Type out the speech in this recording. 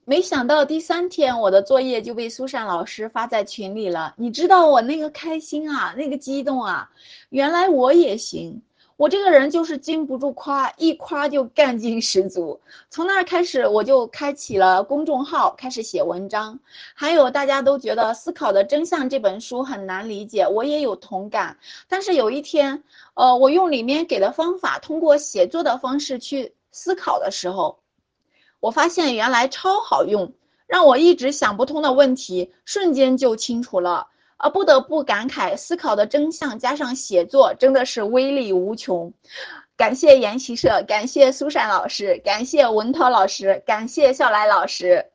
没想到第三天我的作业就被苏珊老师发在群里了，你知道我那个开心啊，那个激动啊，原来我也行。我这个人就是经不住夸，一夸就干劲十足。从那儿开始，我就开启了公众号，开始写文章。还有大家都觉得《思考的真相》这本书很难理解，我也有同感。但是有一天，我用里面给的方法，通过写作的方式去思考的时候，我发现原来超好用，让我一直想不通的问题瞬间就清楚了。不得不感慨，思考的真相加上写作真的是威力无穷。感谢研习社，感谢苏珊老师，感谢文涛老师，感谢笑来老师。